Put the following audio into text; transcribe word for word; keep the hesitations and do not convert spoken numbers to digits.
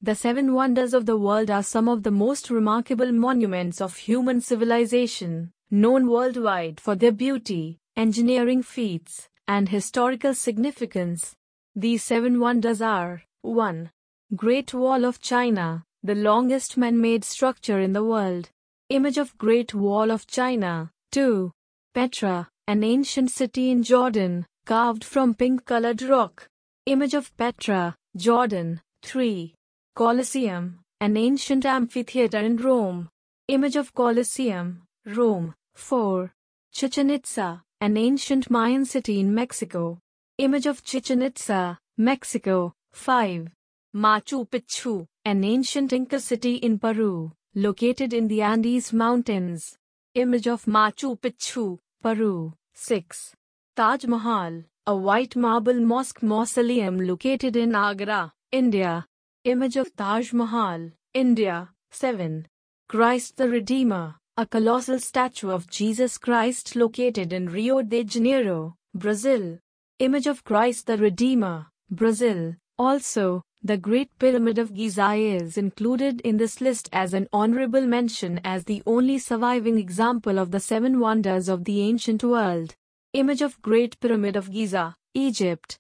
The seven wonders of the world are some of the most remarkable monuments of human civilization, known worldwide for their beauty, engineering feats, and historical significance. These seven wonders are: one. Great Wall of China, the longest man-made structure in the world. Image of Great Wall of China. two. Petra, an ancient city in Jordan, carved from pink-colored rock. Image of Petra, Jordan. three. Colosseum, an ancient amphitheater in Rome. Image of Colosseum, Rome. four. Chichen Itza, an ancient Mayan city in Mexico. Image of Chichen Itza, Mexico. five. Machu Picchu, an ancient Inca city in Peru, located in the Andes Mountains. Image of Machu Picchu, Peru. six. Taj Mahal, a white marble mosque mausoleum located in Agra, India. Image of Taj Mahal, India. seven. Christ the Redeemer, a colossal statue of Jesus Christ located in Rio de Janeiro, Brazil. Image of Christ the Redeemer, Brazil. Also, the Great Pyramid of Giza is included in this list as an honorable mention as the only surviving example of the seven wonders of the ancient world. Image of Great Pyramid of Giza, Egypt.